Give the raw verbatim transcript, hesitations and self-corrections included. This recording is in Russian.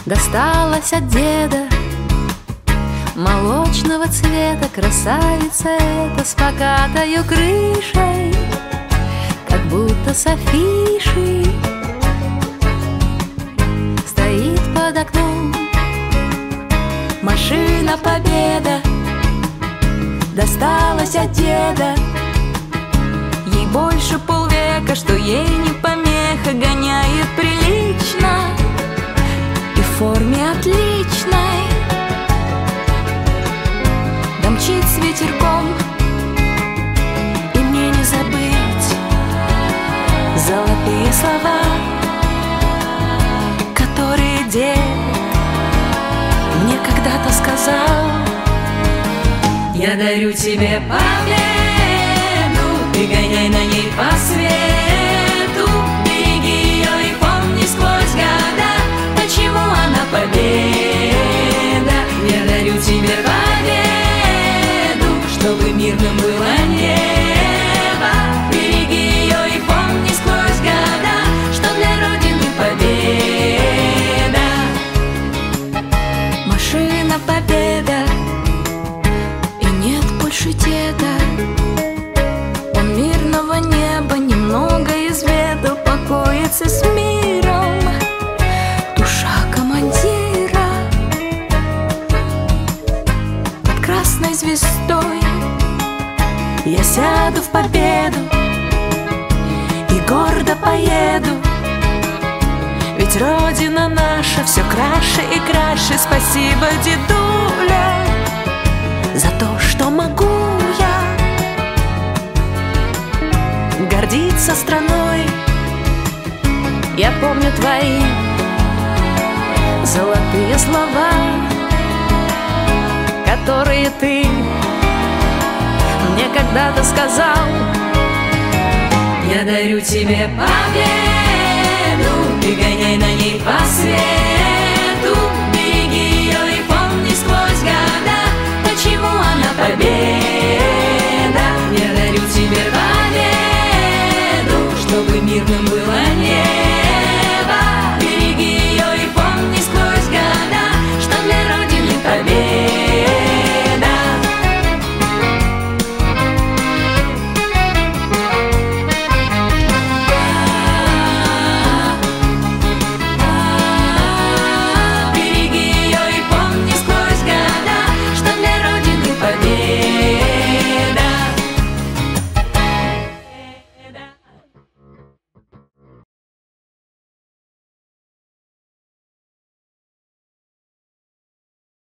досталась от деда, молочного цвета красавица эта с покатою крышей, как будто с афиши. Стоит под окном машина Победа, досталась от деда. Ей больше полвека, что ей не помеха, гоняет прилично и в форме отличной. Да мчит с ветерком, и мне не забыть золотые слова, которые дед мне когда-то сказал. Я дарю тебе победу, ты гоняй на ней по свету, береги ее и помни сквозь года, почему она победа. Я дарю тебе победу, чтобы мирным было небо, береги ее и помни сквозь года, что для Родины победа. Машина Победа, и нет больше деда. Он мирного неба немного изведал, покоится с миром душа командира. Под красной звездой я сяду в Победу и гордо поеду, ведь Родина наша все краше и краше. Спасибо, дедуля, за то, что могу я гордиться страной. Я помню твои золотые слова, которые ты мне когда-то сказал. Я дарю тебе победу, ты гоняй на ней по свету,